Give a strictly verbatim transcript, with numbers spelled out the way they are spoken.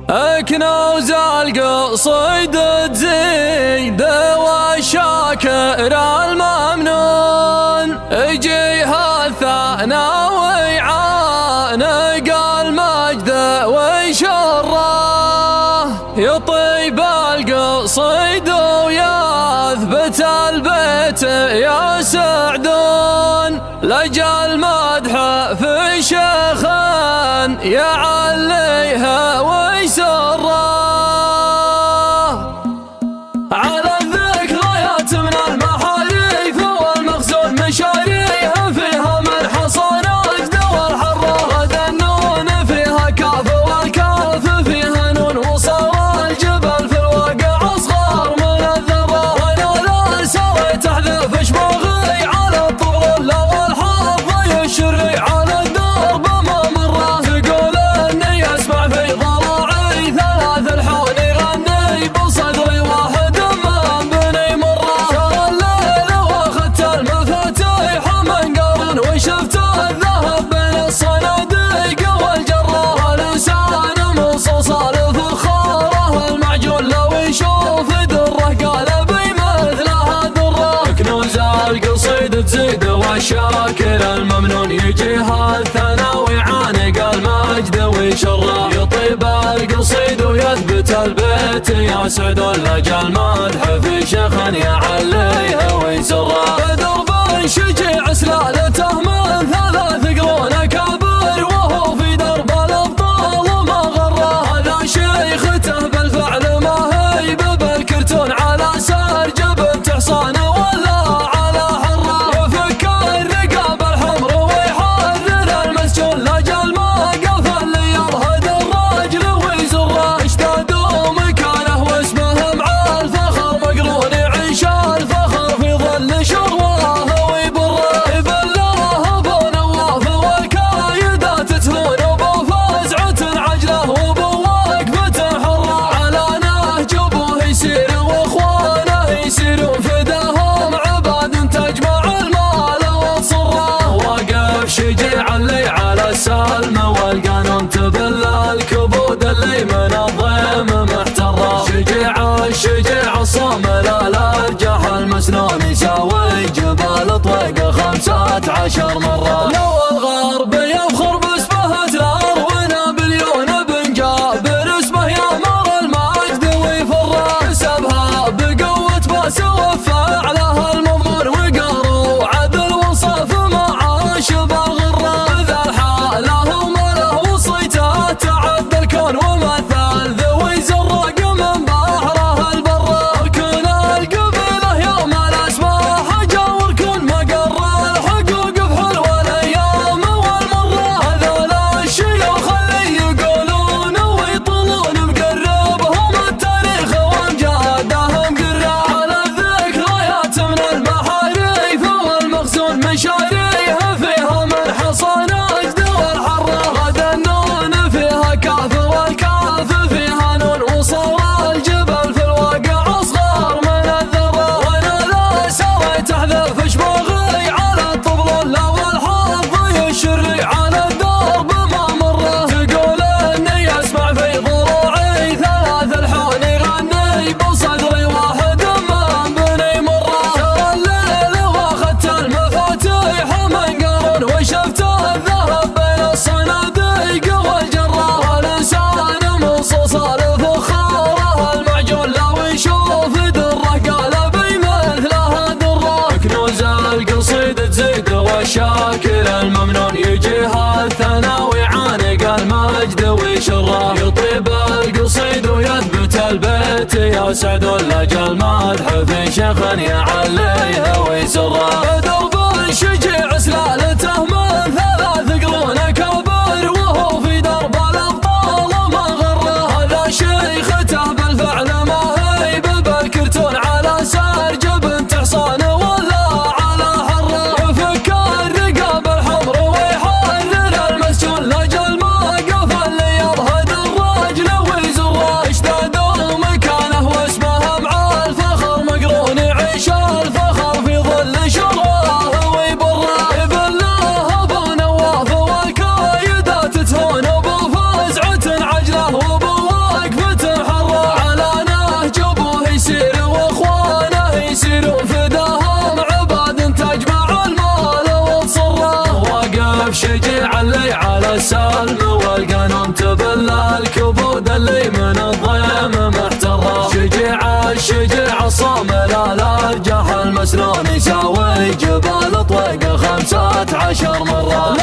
كنوز القصيد تزيد والشاكر الممنون يجيها الثناوي عانق المجد وشره يطيب القصيد ويثبت البيت يا سعدون لجل مدح في شيخ يعليها ويسره على الذكريات من المحاريف والمخزون مشاريها فيها من حصان أجد والحرة دنون فيها كاف والكاف فيها نون وصار الجبل في الواقع أصغر من الذرة وانا لا سويت احذف شبغي على الطبل لا والحظ يشري على الدرب ما مره تقول اني اسمع في ضراعي ثلاث الحون يغني بصدري واحد ما بني مره شر الليل واخذت المفاتيح من قرن وشفت الذهب بين الصناديق والجره الانسان مصوص الفخاره المعجون لو يشوف دره قال بي مثلها دره كنوز القصيد تزيد والشاكر الممنون يجيها الثناوي عانق المجد وشره يطيب القصيد ويثبت البيت يا سعد لجل مدح في شيخ يعليها ويسره درب شجيع سلالته من ثلاث قرون كبير وهو في درب الابطال ما غره هذا شيخته بالفعل ما هي بالكرتون على سار جبن تحصانه ولا على حره يفك الرقاب الحمر ويحرر المسجون لجل ما قف اللي يرهد الراجل ويزره اشتادوا مكانه واسمه مع الفخر مقرون يعيش الفخر في ظل شرواه ويبره بالله ابو نواف والكايدات تثنون ابو فزعة عجله وابو وقفة حره على نهج ابوه يسير واخوانه يسيرون فداهم عباد تجمع المال وتصره واقف شجيع اللي على السلم والقانون تبل الكبود اللي من الضيم محتره شجيع الشجيع الصامل الارجح المسنون يساوي جبال طويق خمسة عشر مرة لو الغرب يفخر باسمه تلار ونابليون بن جابر اسمه يامر المجد ويفره سبها بقوة باس وفع له المضمون وقاروا عدل وصف معاش بالغره ذا الحاله وما له وصيته تعدى الكون ومثل ذوي زرق من بحره البره ركن القبيله يوم الاسماء حجا وركن مقر الحقوق في حلوى الايام والمره هذول الشيوخ اللي يقولون ويطلون مقربهم التاريخ وامجادهم قره على الذكريات من المحاريف والمخزون مشاريها فيها من حصان اجد والحره دنون فيها كاف والكاف فيها نون وصار الجبل في الواقع اصغر من الذره وانا لا سويت احذف شبغي على الطبل لا والحظ يشري على الدرب ما مره تقول اني اسمع في ضروعي ثلاث الحون يغني بصدري واحد ما بني مره شر الليل واخذت المفاتيح من قرن وشفت الذهب بين الصناديق والجره الانسان مصوص الفخاره المعجون لو يشوف دره قال بي مثلها دره كنوز القصيد تزيد والشاكر الممنون يجيها الثناوي عانق المجد وشره يطيب القصيد ويثبت البيت يا سعد لجل مدح في شيخ يعليها ويسره درب شجيع سلالته من ثلاث قرون كبير وهو في درب الابطال ما غره هذا شيخته بالفعل ما هي بالكرتون على سار جبن تحصانه ولا على حره يفك الرقاب الحمر ويحرر المسجون لجل ما قف اللي يرهد الراجل ويزره اشتادوا مكانه واسمه مع الفخر مقرون يعيش الفخر في ظل شرواه ويبره خمسة عشر مرة.